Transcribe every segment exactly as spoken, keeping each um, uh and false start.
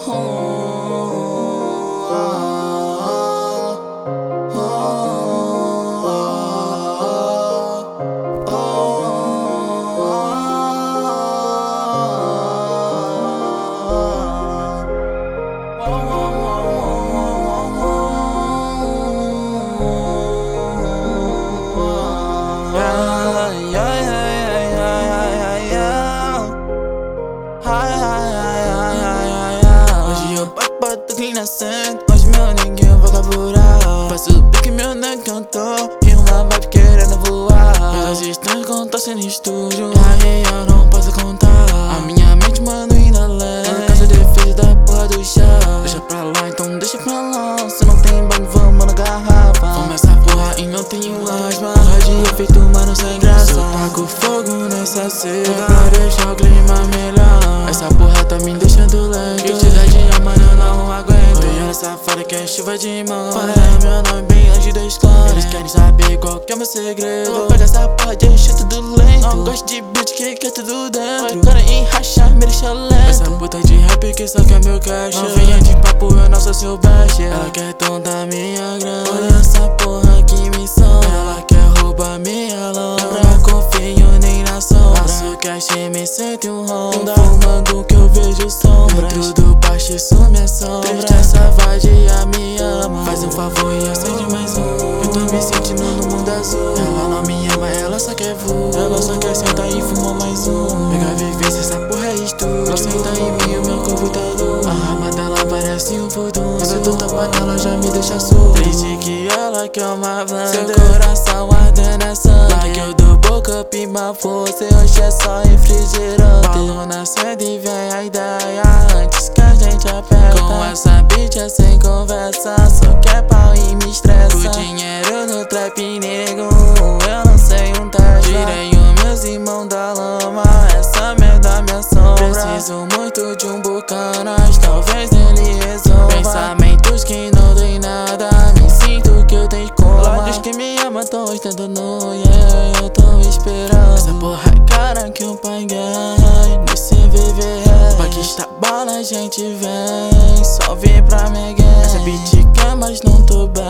Hoje eu bato inclinação, hoje meu ninguém vai caburar. Passo o pique, meu nego cantou e uma vibe querendo voar. Meus estranhos contassem no estúdio, aí eu não posso contar. A minha mente, mano, ainda lê na casa de defesa da porra do chá. Deixa pra lá, então deixa pra lá. Se não tem banho, vamos na garrafa. Vamos essa porra e não tenho asma. Hoje é feito, mano, sem graça. Eu taco fogo nessa seda pra deixar o clima melhor. Essa porra tá me deixando lento, e te dá dia, mano, eu não aguento. Olha essa fora que é chuva de mão. Fala meu nome bem longe da escola. Eles querem saber qual que é meu segredo. Vou pegar essa porra de encher tudo lento. Não gosto de beat que quer tudo dentro. Cara em rachar, me deixa lento. Essa puta de rap que só quer meu caixa. Não venha de papo, eu não sou seu baixa. Ela quer tom da minha grana. Olha essa porra que me sombra. Ela quer roubar minha lama. Não confio nem na sombra. Passo cash e me sinto um Honda. Fumando que eu vejo sombra. Dentro do baixo isso me sombra. Triste essa vadia me ama. Faz um favor e acende mais um. Eu tô me sentindo no mundo azul. Ela não me ama, ela só quer voar. Ela só quer sentar e fumar mais um. Pega a vivência, essa porra é estúdio. Senta em mim, o meu computador. A arma dela parece um furdunço. Quando eu tô tapada, ela já me deixa surdo. Triste que ela quer uma blanda. Seu coração ardendo é sangue. Lá que eu dou boca, pima força. Hoje é só refrigerante. Balão nascendo e vem a ideia antes que a gente aperta. Com essa bitch é sem conversa. Só quer pau e me estressa. O dinheiro no trap nego, eu não sei um teste. Tirei os meus irmãos da lama. Essa merda me assombra. Preciso muito de um bucanas, talvez ele resolva. Pensamentos que não dei nada, me sinto que eu tenho coma. Olhos que me amam, tô estando nu, yeah, eu tô esperando. Essa porra é cara que o pai ganha nesse viver. Pra que esta bala a gente vem, só vem pra me ganhar. Essa beat quer, mas não tô bem,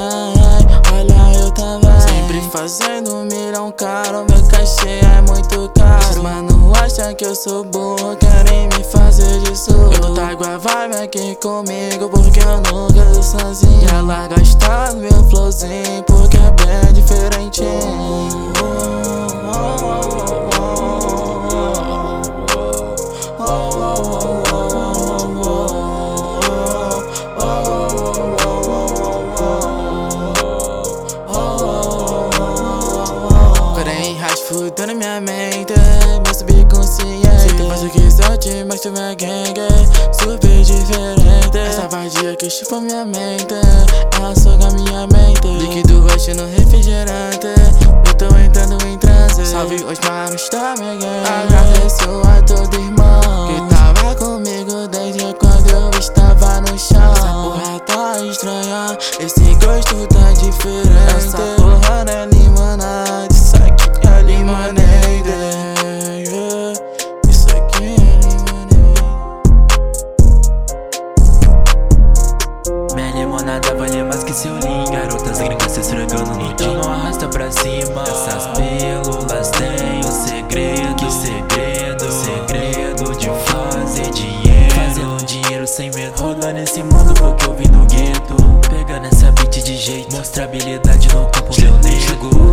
olha eu também. Sempre fazendo um milhão caro, meu cachê é muito caro. Os mano acham que eu sou burro, querem me fazer de surdo. Eu trago a vibe aqui comigo, porque eu nunca tô sozinho. Ela gosta do meu flowzinho, porque é bem diferente. Fudendo minha mente, meu subconsciente. Mas o que só te mostro minha gangue, super diferente. Essa vadia que chupa minha mente, ela suga minha mente. Líquido roxo no refrigerante, eu tô entrando em transe. Salve os manos da minha gangue. Agradeço a todo irmão que tava comigo desde quando eu estava no chão. Essa porra tá estranha, esse gosto tá diferente. Essa porra não é limonada, isso aqui é limonade, yeah. Isso aqui é limonade. Minha limonada vale mais que seu lean. Garotas gringas se esfregando no então não arrasta pra cima. Essas pílulas têm o segredo, segredo, segredo de fazer dinheiro. Fazendo dinheiro sem medo, rodando esse mundo porque eu vim do gueto. Pegando essa beat de jeito, mostra habilidade no campo, meu nego.